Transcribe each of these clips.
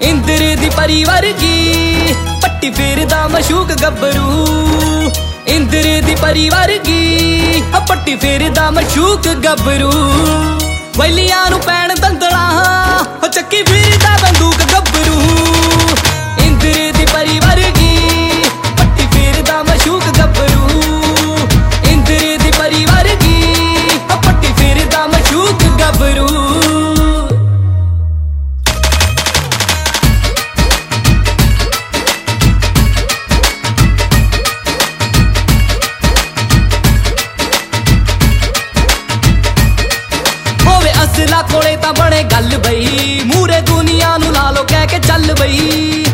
इंद्र दी परी वर्गी पट्टी फेरदा मशूक गब्बरू। इंद्र दी परी वर्गी पट्टी फेरदा मशूक गब्बरू। वैलियां नू पैण दंदला चक्की फिरदा बंदूक गब्बरू। इंद्र दी परी वर्गी पट्टी फेरदा मशूक गब्बरू। इंद्र दी परी वर्गी पट्टी फेरदा मशूक गब्बरू। असला कोले ता बने गल बई मूरे दुनिया नू ला लो कह के चल बई।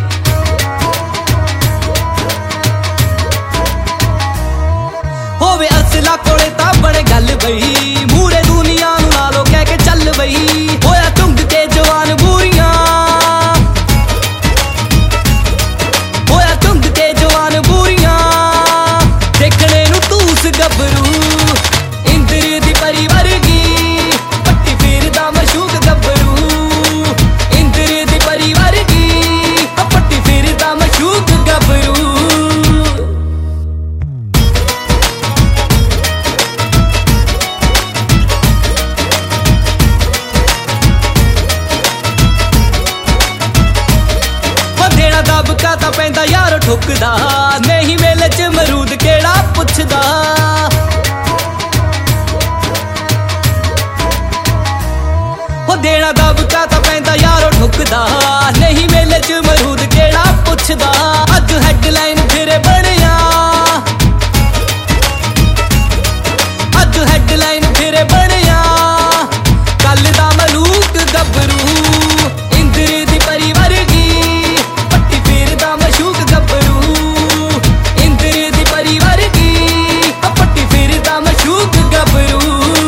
होवे असला कोले ता बने गल बई मूरे दुनिया नू ला लो कह के चल बई। होया चुंग के जवान बूरियां होया चुंग के जवान बूरियां देखने नू तूस गब्बरू। इंद्र दी परी वर्गी मशूक गब्बरू। इंद्र दी परी वर्गी पट्टी फेरदा मशूक गब्बरू। देना दबका तां पैंदा यार ठुकदा नहीं मेले च मरूद केड़ा पुछदा। देना दबका तां पैंदा यारो ठुकदा नहीं मेले च मरूद केड़ा पुछदा। अज हैडलाइन फिर बनिया अज हैडलाइन फिर बनिया कल दा मलूक गब्बरू। इंद्र दी परी वर्गी पट्टी फेरदा मशूक गब्बरू। इंद्र दी परी वर्गी पट्टी फेरदा मशूक गब्बरू।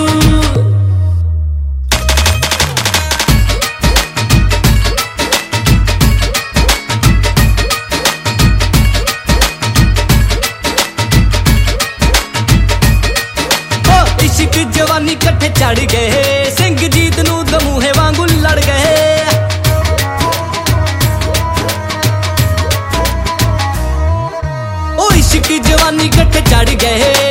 इश्क जवानी कट्ठे चढ़ गए सिंह जीत नू दमूहे वांगू लड़ गए। ओ इश्क जवानी कट्ठे चढ़ गए